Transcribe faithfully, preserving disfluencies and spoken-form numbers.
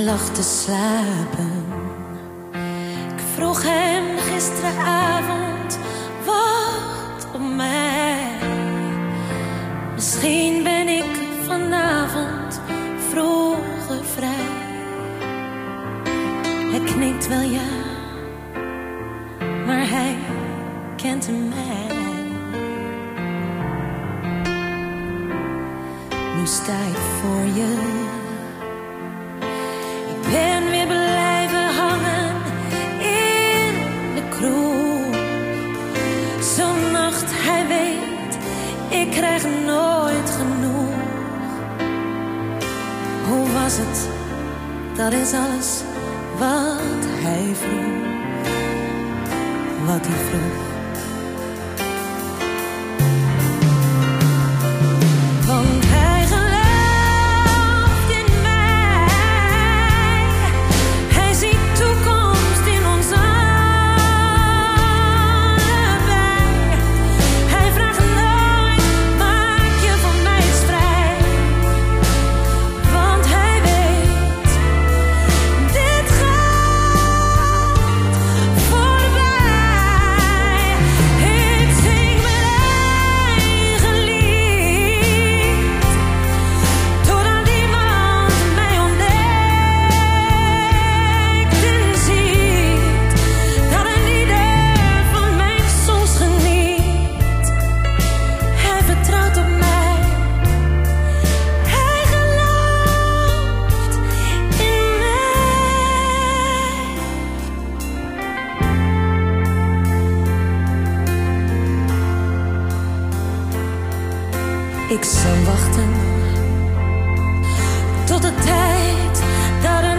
lag te slapen. Ik vroeg hem gisteravond, wacht op mij. Misschien ben ik vanavond vroeger vrij. Hij knikt wel ja, maar hij kent mij. Nu sta ik voor je. Ik ben weer blijven hangen in de kroeg. Zo'n nacht, hij weet, ik krijg nooit genoeg. Hoe was het? Dat is alles wat hij vroeg. Wat hij vroeg. Want hij gelooft in mij. Hij ziet toekomst in ons allebei. Hij vraagt nooit, maak je van mij eens vrij. Want hij weet, dit gaat voorbij. Ik zing mijn eigen lied, totdat iemand mij ontdekt en ziet dat een ieder van mijn soms geniet. Hij vertrouwt op mij, hij gelooft in mij. Ik zal wachten tot de tijd dat een